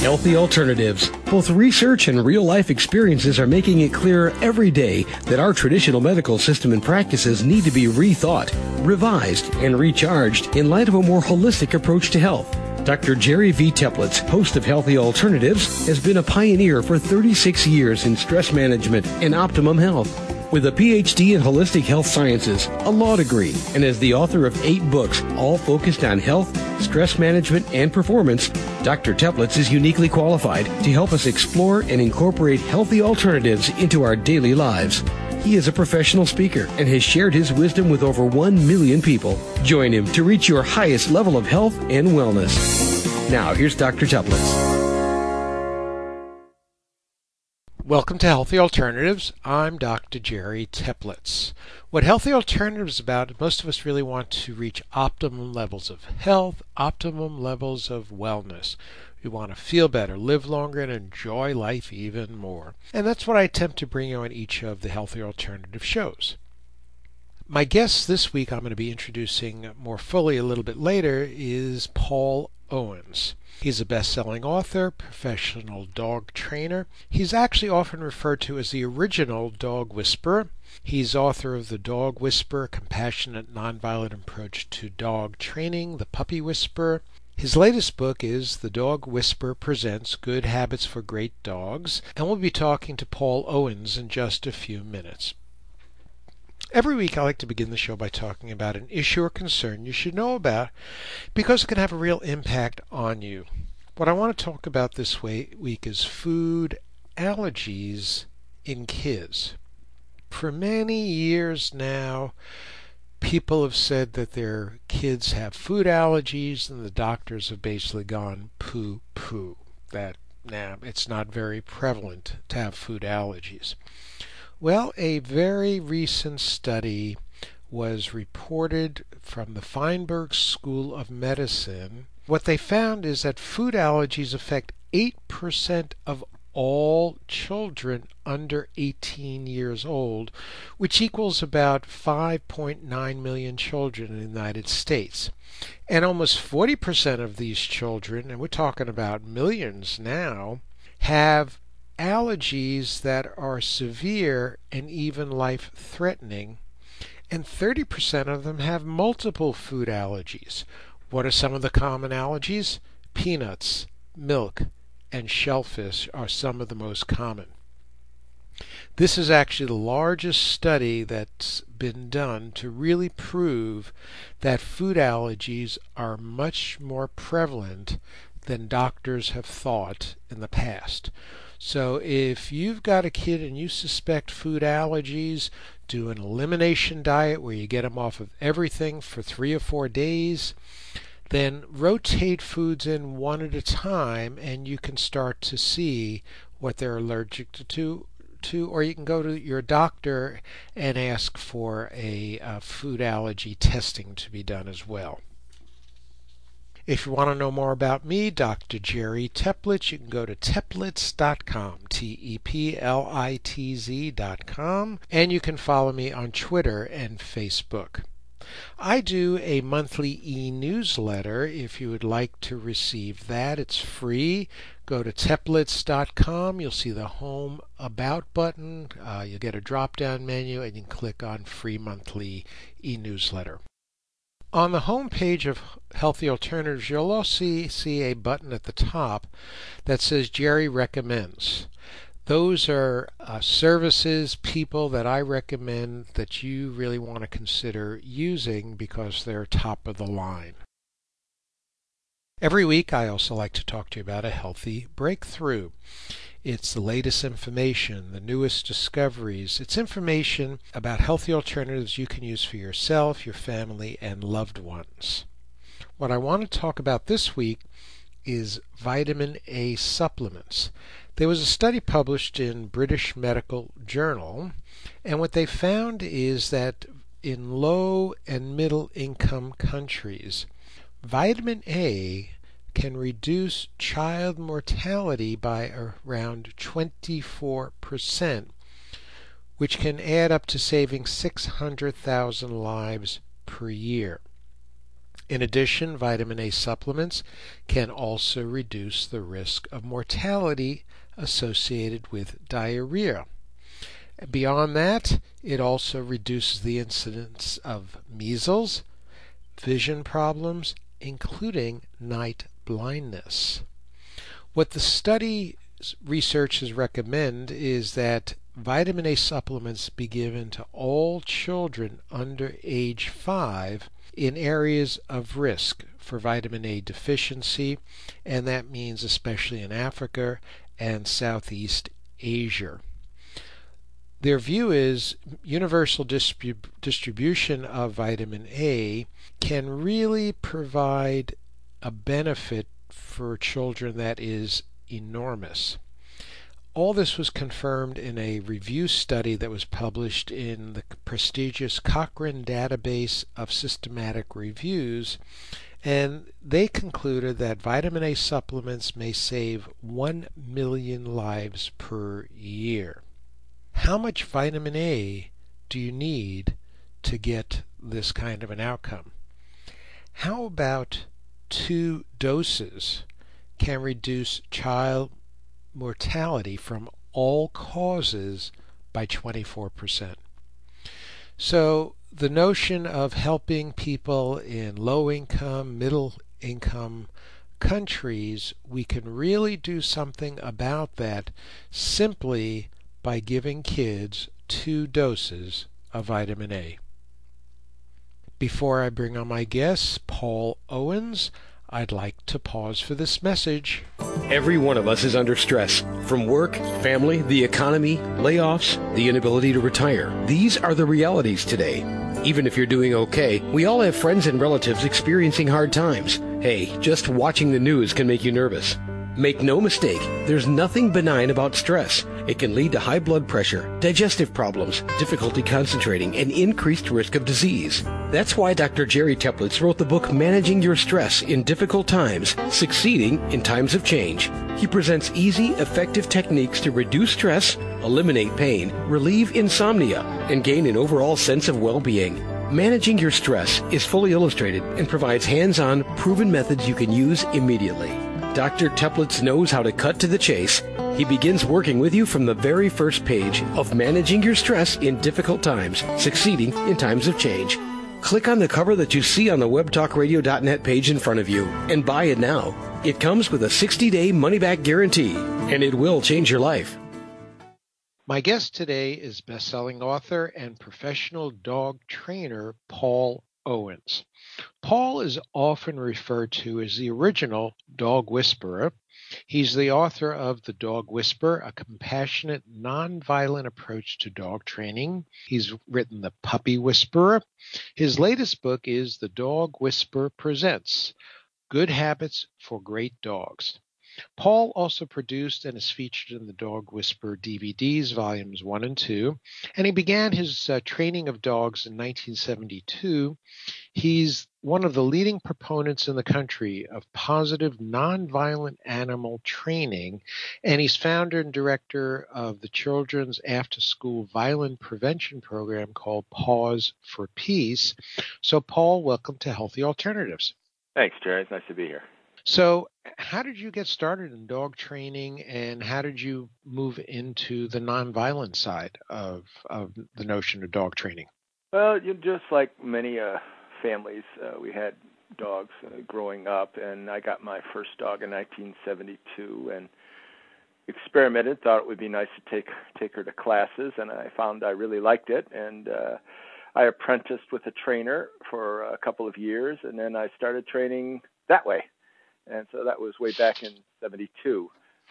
Healthy alternatives. Both research and real-life experiences are making it clear every day that our traditional medical system and practices need to be rethought, revised, and recharged in light of a more holistic approach to health. Dr. Jerry V. Teplitz, host of Healthy Alternatives, has been a pioneer for 36 years in stress management and optimum health. With a PhD in holistic health sciences, a law degree, and as the author of 8 books, all focused on health, stress management, and performance, Dr. Teplitz is uniquely qualified to help us explore and incorporate healthy alternatives into our daily lives. He is a professional speaker and has shared his wisdom with over 1 million people. Join him to reach your highest level of health and wellness. Now, here's Dr. Teplitz. Welcome to Healthy Alternatives. I'm Dr. Jerry Teplitz. What Healthy Alternatives is about, most of us really want to reach optimum levels of health, optimum levels of wellness. We want to feel better, live longer, and enjoy life even more. And that's what I attempt to bring you on each of the Healthy Alternative shows. My guest this week, I'm going to be introducing more fully a little bit later, is Paul Owens. He's a best-selling author, professional dog trainer. He's actually often referred to as the original dog whisperer. He's author of The Dog Whisperer, Compassionate Nonviolent Approach to Dog Training, The Puppy Whisperer. His latest book is The Dog Whisperer Presents Good Habits for Great Dogs, and we'll be talking to Paul Owens in just a few minutes. Every week I like to begin the show by talking about an issue or concern you should know about because it can have a real impact on you. What I want to talk about this week is food allergies in kids. For many years now, people have said that their kids have food allergies and the doctors have basically gone poo-poo. That it's not very prevalent to have food allergies. Well, a very recent study was reported from the Feinberg School of Medicine. What they found is that food allergies affect 8% of all children under 18 years old, which equals about 5.9 million children in the United States. And almost 40% of these children, and we're talking about millions now, have allergies that are severe and even life-threatening, and 30% of them have multiple food allergies. What are some of the common allergies? Peanuts, milk, and shellfish are some of the most common. This is actually the largest study that's been done to really prove that food allergies are much more prevalent than doctors have thought in the past. So if you've got a kid and you suspect food allergies, do an elimination diet where you get them off of everything for 3 or 4 days. Then rotate foods in one at a time and you can start to see what they're allergic to, or you can go to your doctor and ask for a food allergy testing to be done as well. If you want to know more about me, Dr. Jerry Teplitz, you can go to teplitz.com, Teplitz.com, and you can follow me on Twitter and Facebook. I do a monthly e-newsletter. If you would like to receive that, it's free. Go to teplitz.com. You'll see the Home About button. You'll get a drop-down menu, and you can click on Free Monthly e-newsletter. On the home page of Healthy Alternatives, you'll also see a button at the top that says Jerry Recommends. Those are services, people that I recommend that you really want to consider using because they're top of the line. Every week I also like to talk to you about a healthy breakthrough. It's the latest information, the newest discoveries. It's information about healthy alternatives you can use for yourself, your family, and loved ones. What I want to talk about this week is vitamin A supplements. There was a study published in British Medical Journal, and what they found is that in low and middle income countries, vitamin A can reduce child mortality by around 24%, which can add up to saving 600,000 lives per year. In addition, vitamin A supplements can also reduce the risk of mortality associated with diarrhea. Beyond that, it also reduces the incidence of measles, vision problems, including night blindness. What the study researchers recommend is that vitamin A supplements be given to all children under age 5 in areas of risk for vitamin A deficiency, and that means especially in Africa and Southeast Asia. Their view is universal distribution of vitamin A can really provide a benefit for children that is enormous. All this was confirmed in a review study that was published in the prestigious Cochrane Database of Systematic Reviews, and they concluded that vitamin A supplements may save 1 million lives per year. How much vitamin A do you need to get this kind of an outcome? How about 2 doses can reduce child mortality from all causes by 24%. So the notion of helping people in low income, middle income countries, we can really do something about that simply by giving kids 2 doses of vitamin A. Before I bring on my guest, Paul Owens, I'd like to pause for this message. Every one of us is under stress. From work, family, the economy, layoffs, the inability to retire. These are the realities today. Even if you're doing okay, we all have friends and relatives experiencing hard times. Hey, just watching the news can make you nervous. Make no mistake, there's nothing benign about stress. It can lead to high blood pressure, digestive problems, difficulty concentrating, and increased risk of disease. That's why Dr. Jerry Teplitz wrote the book Managing Your Stress in Difficult Times, Succeeding in Times of Change. He presents easy, effective techniques to reduce stress, eliminate pain, relieve insomnia, and gain an overall sense of well-being. Managing Your Stress is fully illustrated and provides hands-on, proven methods you can use immediately. Dr. Teplitz knows how to cut to the chase. He begins working with you from the very first page of Managing Your Stress in Difficult Times, Succeeding in Times of Change. Click on the cover that you see on the webtalkradio.net page in front of you and buy it now. It comes with a 60-day money-back guarantee, and it will change your life. My guest today is best-selling author and professional dog trainer Paul Owens. Paul is often referred to as the original dog whisperer. He's the author of The Dog Whisperer, a compassionate, nonviolent approach to dog training. He's written The Puppy Whisperer. His latest book is The Dog Whisperer Presents Good Habits for Great Dogs. Paul also produced and is featured in the Dog Whisperer DVDs, volumes 1 and 2, and he began his training of dogs in 1972. He's one of the leading proponents in the country of positive nonviolent animal training, and he's founder and director of the children's after-school violence prevention program called Paws for Peace. So, Paul, welcome to Healthy Alternatives. Thanks, Jerry. It's nice to be here. So how did you get started in dog training, and how did you move into the nonviolent side of the notion of dog training? Well, just like many families, we had dogs growing up, and I got my first dog in 1972 and experimented, thought it would be nice to take her to classes, and I found I really liked it, and I apprenticed with a trainer for a couple of years, and then I started training that way. And so that was way back in 72.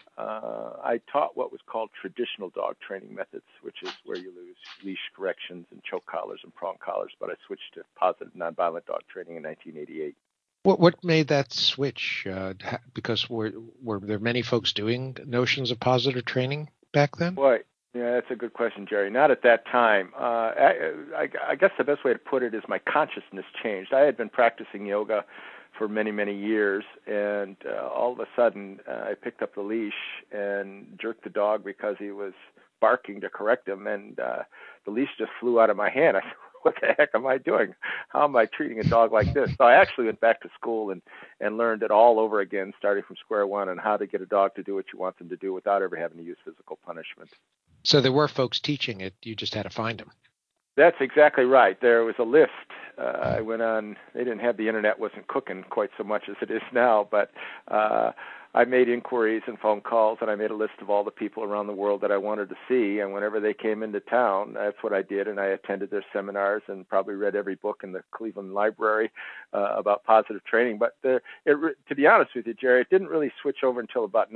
I taught what was called traditional dog training methods, which is where you use leash corrections and choke collars and prong collars, but I switched to positive nonviolent dog training in 1988. What made that switch? Because were there many folks doing notions of positive training back then? Boy, yeah, that's a good question, Jerry. Not at that time. I guess the best way to put it is my consciousness changed. I had been practicing yoga for many, many years, and all of a sudden I picked up the leash and jerked the dog because he was barking to correct him, and the leash just flew out of my hand. I said, what the heck am I doing? How am I treating a dog like this? So I actually went back to school and learned it all over again, starting from square one, on how to get a dog to do what you want them to do without ever having to use physical punishment. So there were folks teaching it. You just had to find them. That's exactly right. There was a list. I went on. They didn't have the internet, wasn't cooking quite so much as it is now, but I made inquiries and phone calls, and I made a list of all the people around the world that I wanted to see. And whenever they came into town, that's what I did. And I attended their seminars and probably read every book in the Cleveland Library about positive training. But to be honest with you, Jerry, it didn't really switch over until about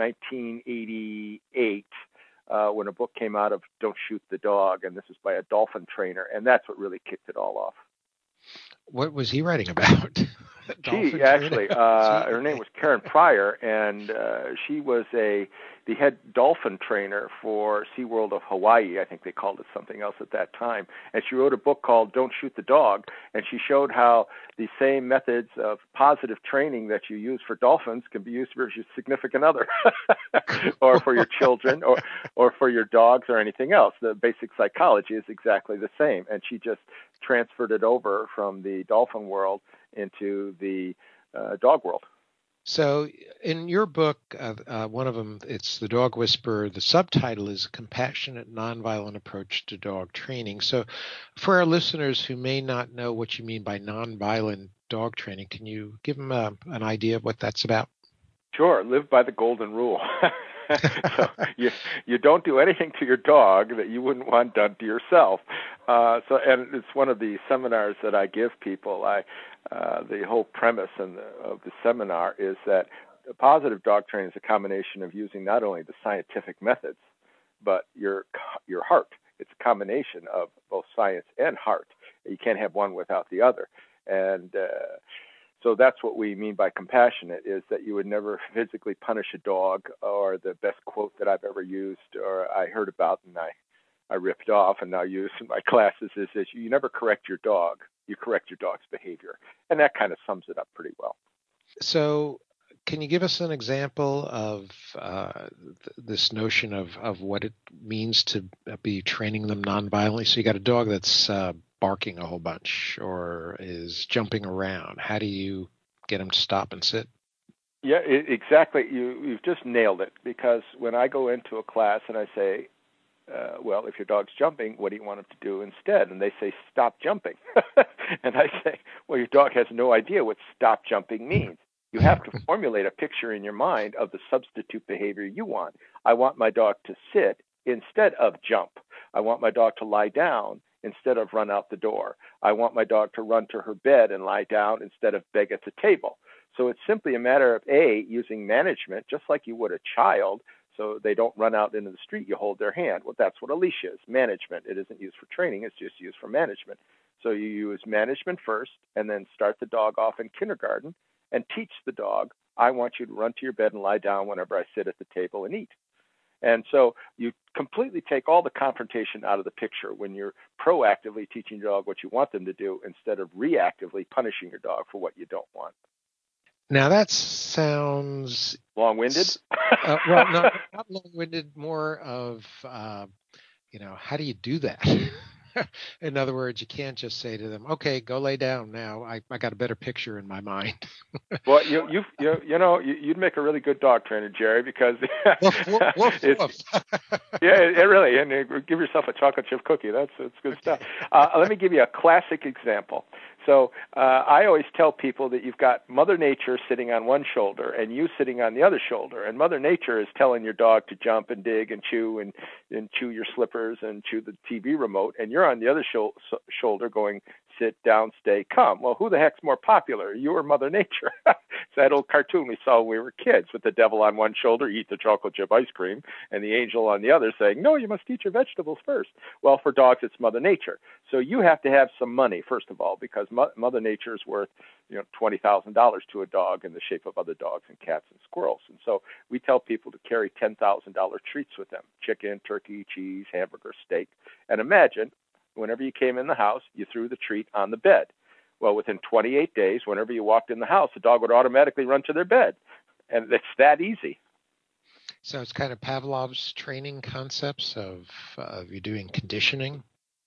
1988. When a book came out of Don't Shoot the Dog, and this is by a dolphin trainer, and that's what really kicked it all off. What was he writing about? She actually, her name was Karen Pryor, and she was the head dolphin trainer for SeaWorld of Hawaii. I think they called it something else at that time. And she wrote a book called Don't Shoot the Dog, and she showed how the same methods of positive training that you use for dolphins can be used for your significant other or for your children or for your dogs or anything else. The basic psychology is exactly the same. And she just transferred it over from the dolphin world into the dog world. So in your book, one of them, it's The Dog Whisperer. The subtitle is Compassionate Nonviolent Approach to Dog Training. So for our listeners who may not know what you mean by nonviolent dog training, can you give them an idea of what that's about? Sure. Live by the golden rule. So you don't do anything to your dog that you wouldn't want done to yourself. And it's one of the seminars that I give people. The whole premise of the seminar is that positive dog training is a combination of using not only the scientific methods, but your heart. It's a combination of both science and heart. You can't have one without the other. And so that's what we mean by compassionate, is that you would never physically punish a dog. Or the best quote that I've ever used or I heard about and I ripped off and now use in my classes is that you never correct your dog. You correct your dog's behavior. And that kind of sums it up pretty well. So can you give us an example of this notion of what it means to be training them nonviolently? So you got a dog that's barking a whole bunch or is jumping around. How do you get them to stop and sit? Yeah, exactly. You've just nailed it, because when I go into a class and I say, well, if your dog's jumping, what do you want him to do instead? And they say, stop jumping. And I say, well, your dog has no idea what stop jumping means. You have to formulate a picture in your mind of the substitute behavior you want. I want my dog to sit instead of jump. I want my dog to lie down instead of run out the door. I want my dog to run to her bed and lie down instead of beg at the table. So it's simply a matter of, using management, just like you would a child, so they don't run out into the street. You hold their hand. Well, that's what a leash is, management. It isn't used for training. It's just used for management. So you use management first and then start the dog off in kindergarten and teach the dog, I want you to run to your bed and lie down whenever I sit at the table and eat. And so you completely take all the confrontation out of the picture when you're proactively teaching your dog what you want them to do instead of reactively punishing your dog for what you don't want. Now that sounds long-winded. Well, no, not long-winded. More of, how do you do that? In other words, you can't just say to them, "Okay, go lay down now." I got a better picture in my mind. Well, you'd make a really good dog trainer, Jerry, because it really. And give yourself a chocolate chip cookie. It's good stuff. Let me give you a classic example. So I always tell people that you've got Mother Nature sitting on one shoulder and you sitting on the other shoulder. And Mother Nature is telling your dog to jump and dig and chew and chew your slippers and chew the TV remote. And you're on the other shoulder going, sit down, stay, come. Well, who the heck's more popular, you or Mother Nature? It's that old cartoon we saw when we were kids with the devil on one shoulder, eat the chocolate chip ice cream, and the angel on the other saying, no, you must eat your vegetables first. Well, for dogs, it's Mother Nature. So you have to have some money, first of all, because Mother Nature is worth $20,000 to a dog in the shape of other dogs and cats and squirrels. And so we tell people to carry $10,000 treats with them, chicken, turkey, cheese, hamburger, steak. And imagine, whenever you came in the house, you threw the treat on the bed. Well, within 28 days, whenever you walked in the house, the dog would automatically run to their bed. And it's that easy. So it's kind of Pavlov's training concepts of you're doing conditioning?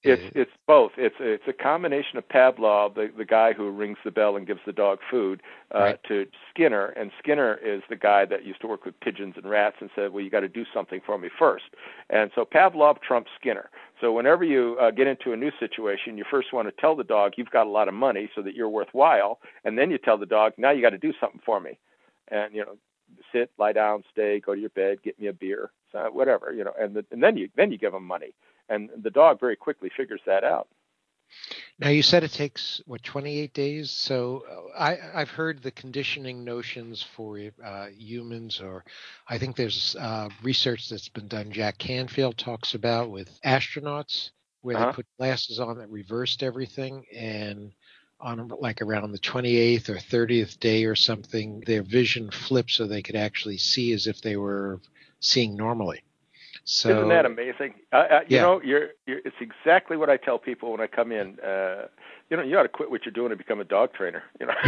It's both. It's a combination of Pavlov, the guy who rings the bell and gives the dog food, to Skinner. And Skinner is the guy that used to work with pigeons and rats and said, well, you got to do something for me first. And so Pavlov trumps Skinner. So whenever you get into a new situation, you first want to tell the dog you've got a lot of money so that you're worthwhile, and then you tell the dog, now you got to do something for me. And, sit, lie down, stay, go to your bed, get me a beer, whatever, and then you give them money. And the dog very quickly figures that out. Now, you said it takes, 28 days? So I've heard the conditioning notions for humans, or I think there's research that's been done, Jack Canfield talks about with astronauts, where they put glasses on that reversed everything, and on like around the 28th or 30th day or something, their vision flipped so they could actually see as if they were seeing normally. So, isn't that amazing? It's exactly what I tell people when I come in. You ought to quit what you're doing and become a dog trainer.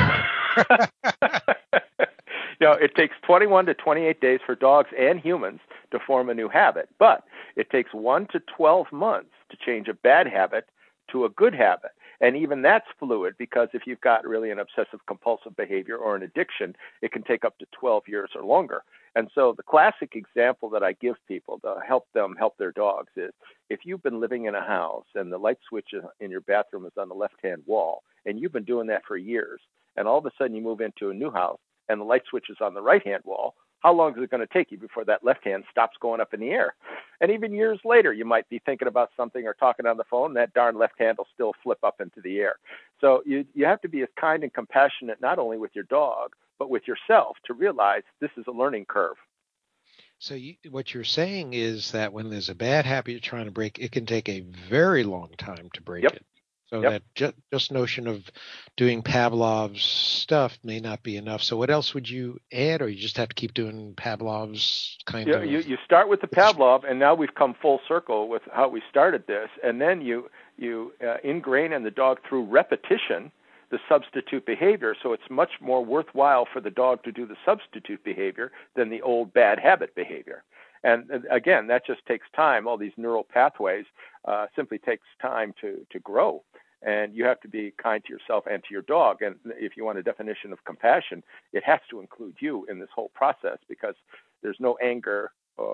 It takes 21 to 28 days for dogs and humans to form a new habit, but it takes 1 to 12 months to change a bad habit to a good habit. And even that's fluid, because if you've got really an obsessive compulsive behavior or an addiction, it can take up to 12 years or longer. And so the classic example that I give people to help them help their dogs is, if you've been living in a house and the light switch in your bathroom is on the left-hand wall, and you've been doing that for years, and all of a sudden you move into a new house and the light switch is on the right-hand wall, how long is it going to take you before that left hand stops going up in the air? And even years later, you might be thinking about something or talking on the phone, and that darn left hand will still flip up into the air. So you have to be as kind and compassionate, not only with your dog, but with yourself, to realize this is a learning curve. So what you're saying is that when there's a bad habit you're trying to break, it can take a very long time to break it. So that just notion of doing Pavlov's stuff may not be enough. So what else would you add, or you just have to keep doing Pavlov's kind of? You start with the Pavlov, and now we've come full circle with how we started this, and then you ingrain in the dog through repetition the substitute behavior, so it's much more worthwhile for the dog to do the substitute behavior than the old bad habit behavior. And again, that just takes time. All these neural pathways simply takes time to grow. And you have to be kind to yourself and to your dog. And if you want a definition of compassion, it has to include you in this whole process, because there's no anger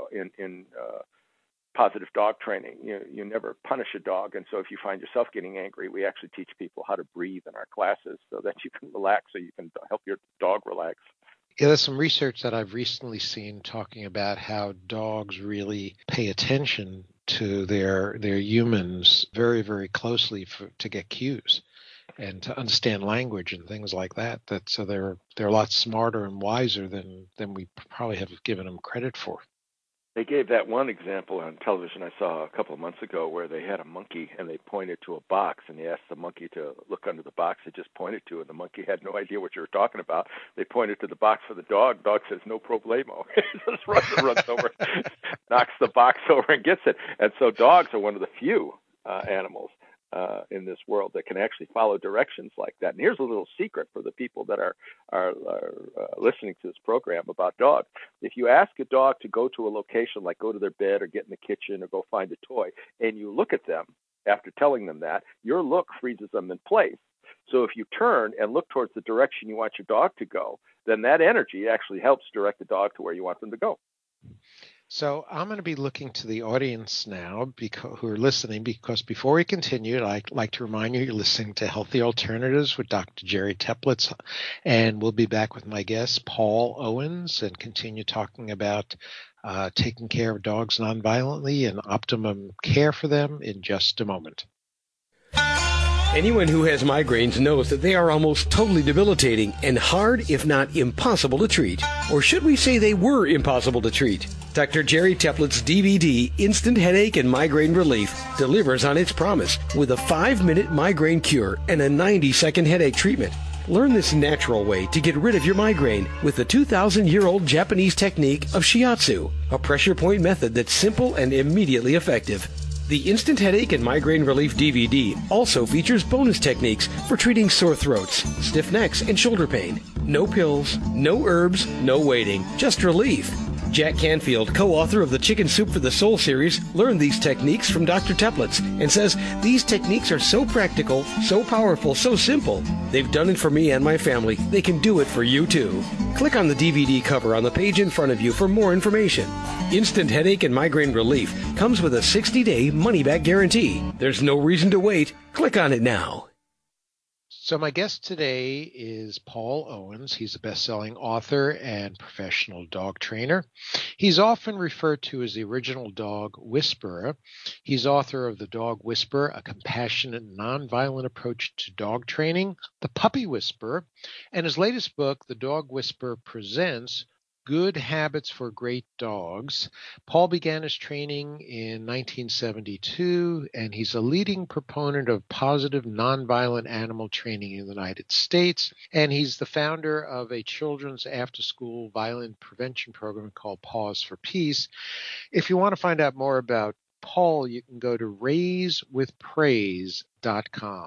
in positive dog training. You never punish a dog. And so if you find yourself getting angry, we actually teach people how to breathe in our classes so that you can relax, so you can help your dog relax. Yeah, there's some research that I've recently seen talking about how dogs really pay attention to their humans very, very closely to get cues and to understand language and things like that. So they're a lot smarter and wiser than we probably have given them credit for. They gave that one example on television I saw a couple of months ago, where they had a monkey and they pointed to a box, and they asked the monkey to look under the box they just pointed to, and the monkey had no idea what you were talking about. They pointed to the box for the dog. Dog says, no problemo. Just runs over, knocks the box over and gets it. And so dogs are one of the few animals in this world that can actually follow directions like that. And here's a little secret for the people that are listening to this program about dogs. If you ask a dog to go to a location, like go to their bed or get in the kitchen or go find a toy, and you look at them after telling them that, your look freezes them in place. So if you turn and look towards the direction you want your dog to go, then that energy actually helps direct the dog to where you want them to go. So I'm going to be looking to the audience now who are listening, because before we continue, I'd like to remind you, you're listening to Healthy Alternatives with Dr. Jerry Teplitz, and we'll be back with my guest, Paul Owens, and continue talking about taking care of dogs nonviolently and optimum care for them in just a moment. Anyone who has migraines knows that they are almost totally debilitating and hard, if not impossible, to treat. Or should we say they were impossible to treat? Dr. Jerry Teplitz' DVD, Instant Headache and Migraine Relief, delivers on its promise with a 5-minute migraine cure and a 90-second headache treatment. Learn this natural way to get rid of your migraine with the 2,000-year-old Japanese technique of shiatsu, a pressure point method that's simple and immediately effective. The Instant Headache and Migraine Relief DVD also features bonus techniques for treating sore throats, stiff necks, and shoulder pain. No pills, no herbs, no waiting, just relief. Jack Canfield, co-author of the Chicken Soup for the Soul series, learned these techniques from Dr. Teplitz and says these techniques are so practical, so powerful, so simple. They've done it for me and my family. They can do it for you too. Click on the DVD cover on the page in front of you for more information. Instant headache and migraine relief comes with a 60-day money-back guarantee. There's no reason to wait. Click on it now. So my guest today is Paul Owens. He's a best-selling author and professional dog trainer. He's often referred to as the original dog whisperer. He's author of The Dog Whisperer, a compassionate, nonviolent approach to dog training, The Puppy Whisperer, and his latest book, The Dog Whisperer Presents Good Habits for Great Dogs. Paul began his training in 1972, and he's a leading proponent of positive nonviolent animal training in the United States. And he's the founder of a children's after-school violence prevention program called Paws for Peace. If you want to find out more about Paul, you can go to raisewithpraise.com,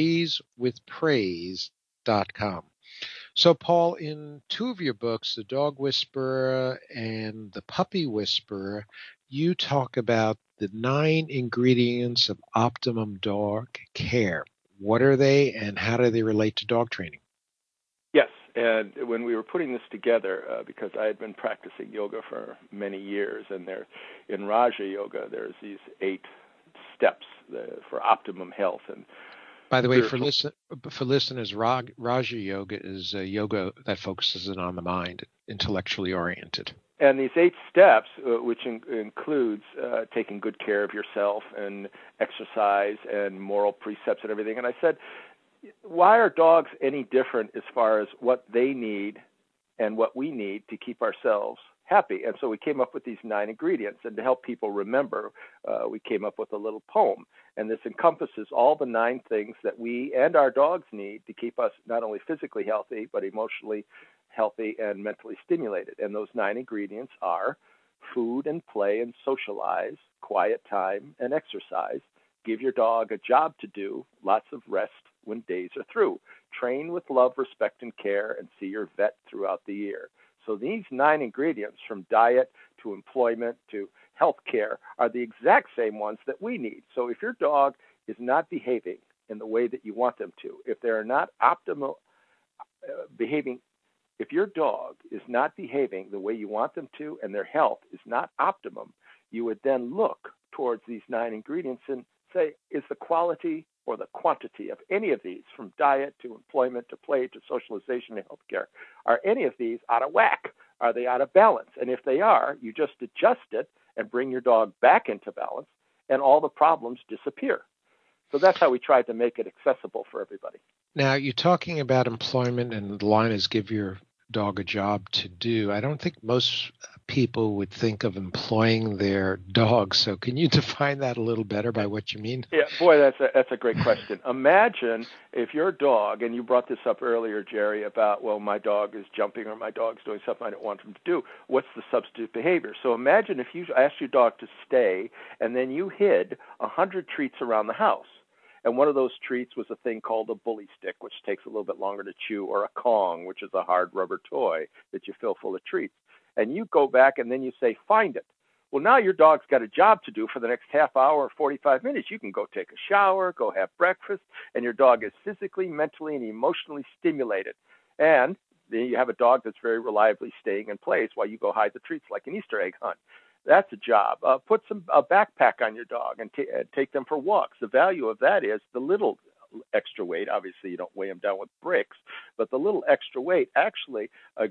raisewithpraise.com. So, Paul, in two of your books, The Dog Whisperer and The Puppy Whisperer, you talk about the 9 ingredients of optimum dog care. What are they, and how do they relate to dog training? Yes, and when we were putting this together, because I had been practicing yoga for many years, and in Raja Yoga, there's these 8 steps for optimum health. And by the way, for listeners, Raja Yoga is a yoga that focuses on the mind, intellectually oriented. And these 8 steps, which includes taking good care of yourself and exercise and moral precepts and everything. And I said, why are dogs any different as far as what they need and what we need to keep ourselves happy? And so we came up with these 9 ingredients. And to help people remember, we came up with a little poem. And this encompasses all the 9 things that we and our dogs need to keep us not only physically healthy, but emotionally healthy and mentally stimulated. And those 9 ingredients are food and play and socialize, quiet time and exercise, give your dog a job to do, lots of rest when days are through, train with love, respect, and care, and see your vet throughout the year. So these 9 ingredients, from diet to employment to health care, are the exact same ones that we need. So if your dog is not behaving in the way that you want them to, if they're not optimal behaving, if your dog is not behaving the way you want them to and their health is not optimum, you would then look towards these 9 ingredients and say, is the quality or the quantity of any of these, from diet to employment to play to socialization to healthcare, are any of these out of whack? Are they out of balance? And if they are, you just adjust it and bring your dog back into balance, and all the problems disappear. So that's how we tried to make it accessible for everybody. Now, you're talking about employment, and the line is give your dog a job to do. I don't think most people would think of employing their dog. So can you define that a little better by what you mean? Yeah, boy, that's a great question. Imagine if your dog, and you brought this up earlier, Jerry, about, well, my dog is jumping or my dog's doing something I don't want him to do. What's the substitute behavior? So imagine if you asked your dog to stay and then you hid 100 treats around the house. And one of those treats was a thing called a bully stick, which takes a little bit longer to chew, or a Kong, which is a hard rubber toy that you fill full of treats. And you go back and then you say, find it. Well, now your dog's got a job to do for the next half hour or 45 minutes. You can go take a shower, go have breakfast, and your dog is physically, mentally, and emotionally stimulated. And then you have a dog that's very reliably staying in place while you go hide the treats like an Easter egg hunt. That's a job. Put a backpack on your dog and take them for walks. The value of that is the little extra weight. Obviously, you don't weigh them down with bricks, but the little extra weight actually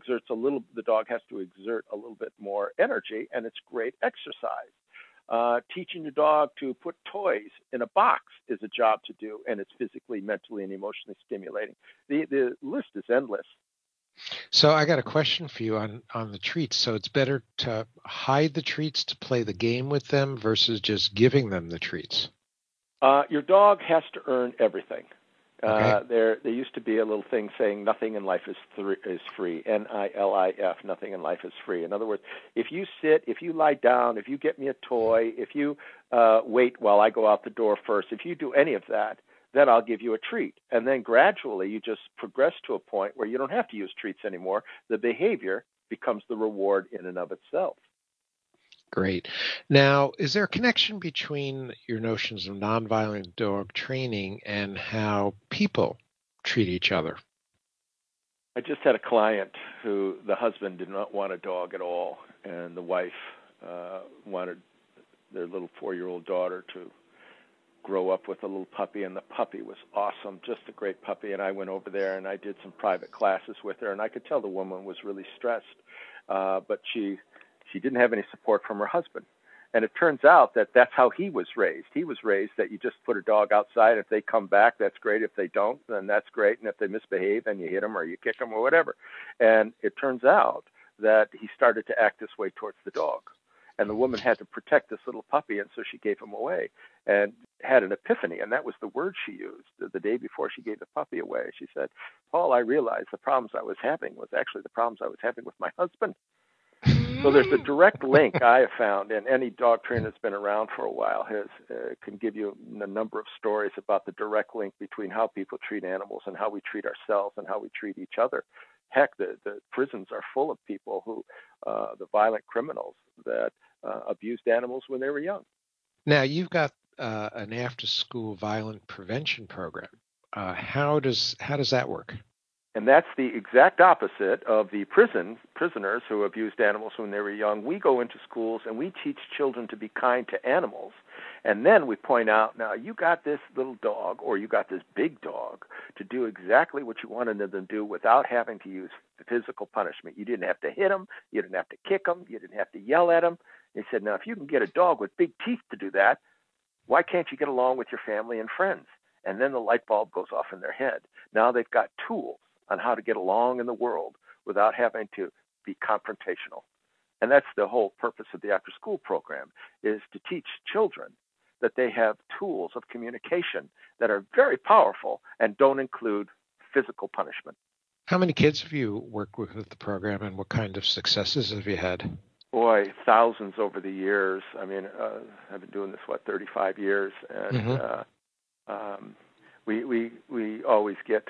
the dog has to exert a little bit more energy, and it's great exercise. Teaching your dog to put toys in a box is a job to do, and it's physically, mentally, and emotionally stimulating. The list is endless. So I got a question for you on the treats. So it's better to hide the treats to play the game with them versus just giving them the treats? Your dog has to earn everything. Okay. There used to be a little thing saying nothing in life is free, NILIF, nothing in life is free. In other words, if you sit, if you lie down, if you get me a toy, if you wait while I go out the door first, if you do any of that, then I'll give you a treat. And then gradually you just progress to a point where you don't have to use treats anymore. The behavior becomes the reward in and of itself. Great. Now, is there a connection between your notions of nonviolent dog training and how people treat each other? I just had a client who the husband did not want a dog at all, and the wife wanted their little 4-year-old daughter to grow up with a little puppy, and the puppy was awesome, just a great puppy. And I went over there and I did some private classes with her, and I could tell the woman was really stressed, but she didn't have any support from her husband. And it turns out that that's how he was raised. He was raised that you just put a dog outside. If they come back, that's great. If they don't, then that's great. And if they misbehave, then you hit them or you kick them or whatever. And it turns out that he started to act this way towards the dog. And the woman had to protect this little puppy, and so she gave him away and had an epiphany, and that was the word she used the day before she gave the puppy away. She said, Paul, I realized the problems I was having was actually the problems I was having with my husband. So there's a direct link I have found, and any dog trainer that's been around for a while can give you a number of stories about the direct link between how people treat animals and how we treat ourselves and how we treat each other. Heck, the prisons are full of people who, the violent criminals that abused animals when they were young. Now, you've got an after-school violent prevention program. How does that work? And that's the exact opposite of the prisoners who abused animals when they were young. We go into schools and we teach children to be kind to animals. And then we point out, now you got this little dog or you got this big dog to do exactly what you wanted them to do without having to use physical punishment. You didn't have to hit them. You didn't have to kick them. You didn't have to yell at them. He said, now, if you can get a dog with big teeth to do that, why can't you get along with your family and friends? And then the light bulb goes off in their head. Now they've got tools on how to get along in the world without having to be confrontational. And that's the whole purpose of the after-school program, is to teach children that they have tools of communication that are very powerful and don't include physical punishment. How many kids have you worked with the program, and what kind of successes have you had? Boy, thousands over the years. I mean, I've been doing this, 35 years, and we always get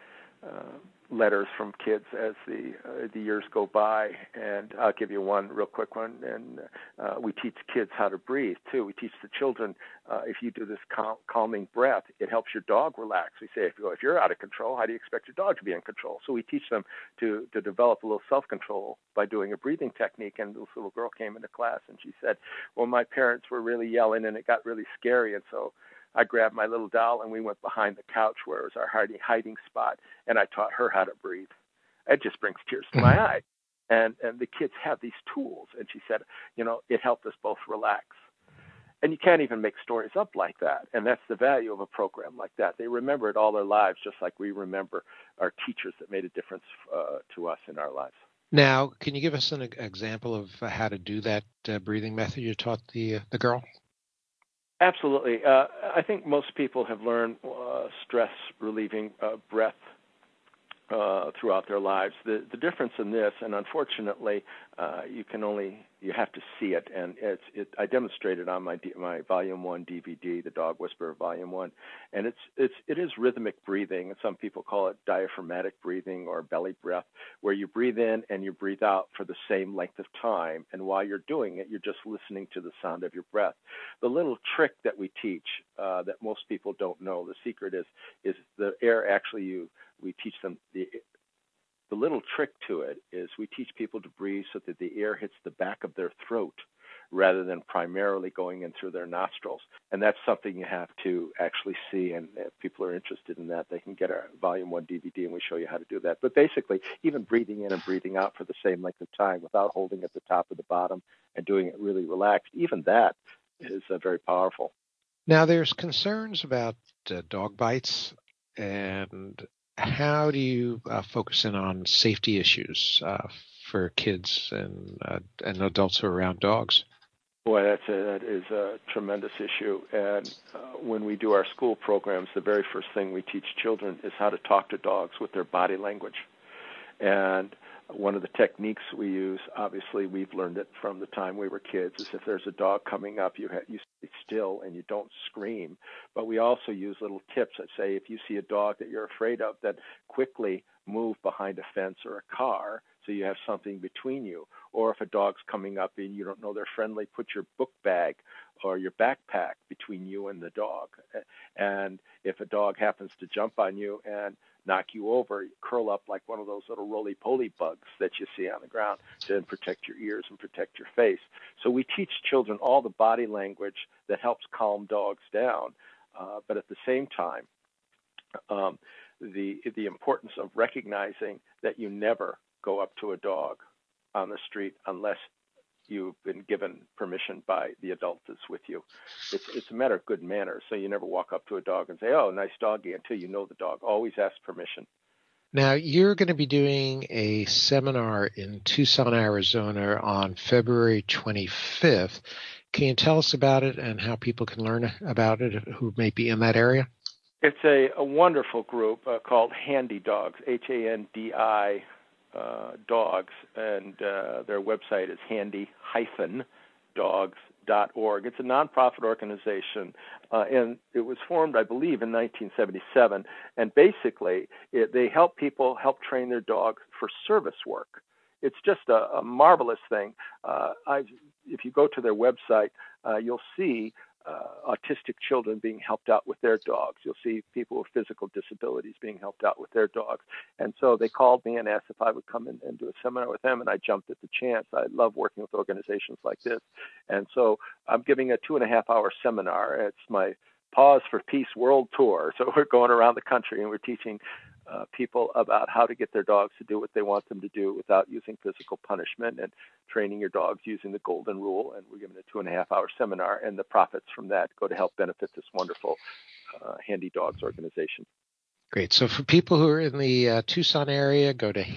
letters from kids as the years go by, and I'll give you one real quick one. And we teach kids how to breathe too. We teach the children if you do this calming breath, it helps your dog relax. We say if you're out of control, how do you expect your dog to be in control? So we teach them to develop a little self-control by doing a breathing technique. And this little girl came into class and she said, well, my parents were really yelling and it got really scary, and so I grabbed my little doll and we went behind the couch where it was our hiding spot, and I taught her how to breathe. It just brings tears to my eyes. And the kids have these tools. And she said, it helped us both relax. And you can't even make stories up like that. And that's the value of a program like that. They remember it all their lives, just like we remember our teachers that made a difference to us in our lives. Now, can you give us an example of how to do that breathing method you taught the girl? Absolutely. I think most people have learned stress-relieving breath throughout their lives. The difference in this, and unfortunately, you have to see it, and I demonstrated on my Volume 1 DVD, The Dog Whisperer Volume 1, and it is rhythmic breathing, and some people call it diaphragmatic breathing or belly breath, where you breathe in and you breathe out for the same length of time, and while you're doing it, you're just listening to the sound of your breath. The little trick that we teach that most people don't know, the secret is the air actually we teach them the little trick to it is we teach people to breathe so that the air hits the back of their throat rather than primarily going in through their nostrils. And that's something you have to actually see. And if people are interested in that, they can get our Volume 1 DVD and we show you how to do that. But basically, even breathing in and breathing out for the same length of time without holding at the top or the bottom and doing it really relaxed, even that is very powerful. Now, there's concerns about dog bites, and how do you focus in on safety issues for kids and adults who are around dogs? Boy, that is a tremendous issue. And when we do our school programs, the very first thing we teach children is how to talk to dogs with their body language. And one of the techniques we use, obviously we've learned it from the time we were kids, is if there's a dog coming up, you stay still and you don't scream. But we also use little tips that say if you see a dog that you're afraid of, then quickly move behind a fence or a car so you have something between you. Or if a dog's coming up and you don't know they're friendly, put your book bag or your backpack between you and the dog. And if a dog happens to jump on you and knock you over, you curl up like one of those little roly-poly bugs that you see on the ground to protect your ears and protect your face. So we teach children all the body language that helps calm dogs down, but at the same time, the importance of recognizing that you never go up to a dog on the street unless you've been given permission by the adult that's with you. It's a matter of good manners. So you never walk up to a dog and say, "Oh, nice doggy," until you know the dog. Always ask permission. Now, you're going to be doing a seminar in Tucson, Arizona on February 25th. Can you tell us about it and how people can learn about it who may be in that area? It's a wonderful group called Handi Dogs, Handi dogs, and their website is handi-dogs.org. It's a nonprofit organization, and it was formed, I believe, in 1977. And basically, they help people help train their dogs for service work. It's just a marvelous thing. If you go to their website, you'll see autistic children being helped out with their dogs. You'll see people with physical disabilities being helped out with their dogs. And so they called me and asked if I would come in and do a seminar with them, and I jumped at the chance. I love working with organizations like this. And so I'm giving a 2.5-hour seminar. It's my Paws for Peace World Tour. So we're going around the country, and we're teaching people about how to get their dogs to do what they want them to do without using physical punishment, and training your dogs using the golden rule. And we're giving a 2.5-hour seminar, and the profits from that go to help benefit this wonderful Handi Dogs organization. Great. So for people who are in the Tucson area, go to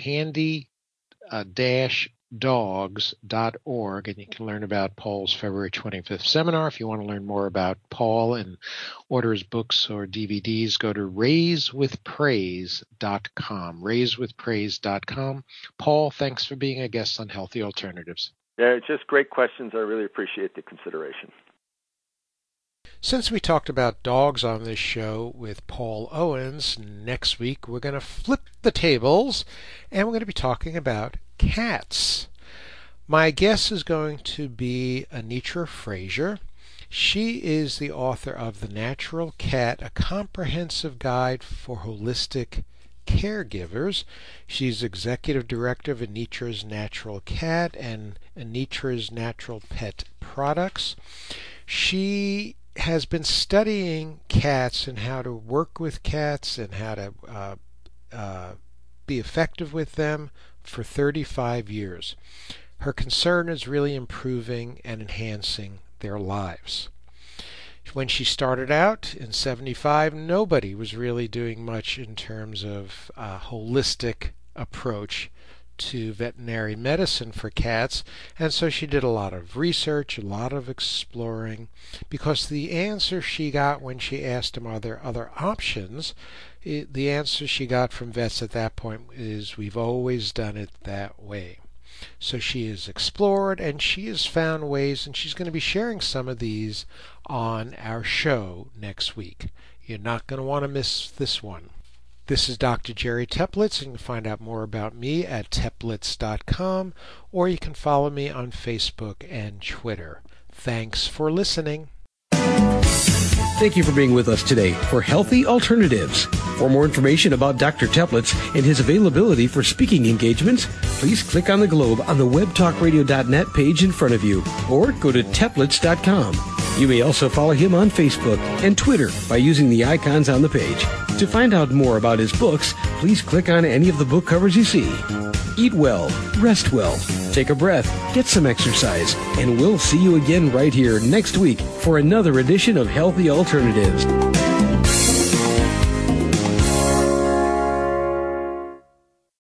handi-dogs.org, and you can learn about Paul's February 25th seminar. If you want to learn more about Paul and order his books or DVDs, go to raisewithpraise.com, raisewithpraise.com. Paul, thanks for being a guest on Healthy Alternatives. Yeah, just great questions. I really appreciate the consideration. Since we talked about dogs on this show with Paul Owens, next week we're going to flip the tables and we're going to be talking about cats. My guest is going to be Anitra Frazier. She is the author of The Natural Cat, a comprehensive guide for holistic caregivers. She's executive director of Anitra's Natural Cat and Anitra's Natural Pet Products. She has been studying cats and how to work with cats and how to be effective with them for 35 years. Her concern is really improving and enhancing their lives. When she started out in 1975, nobody was really doing much in terms of a holistic approach to veterinary medicine for cats, and so she did a lot of research, a lot of exploring, because the answer she got when she asked them, are there other options, the answer she got from vets at that point is, we've always done it that way. So she has explored and she has found ways, and she's going to be sharing some of these on our show next week. You're not going to want to miss this one. This is Dr. Jerry Teplitz, and you can find out more about me at teplitz.com, or you can follow me on Facebook and Twitter. Thanks for listening. Thank you for being with us today for Healthy Alternatives. For more information about Dr. Teplitz and his availability for speaking engagements, please click on the globe on the webtalkradio.net page in front of you, or go to teplitz.com. You may also follow him on Facebook and Twitter by using the icons on the page. To find out more about his books, please click on any of the book covers you see. Eat well, rest well, take a breath, get some exercise, and we'll see you again right here next week for another edition of Healthy Alternatives.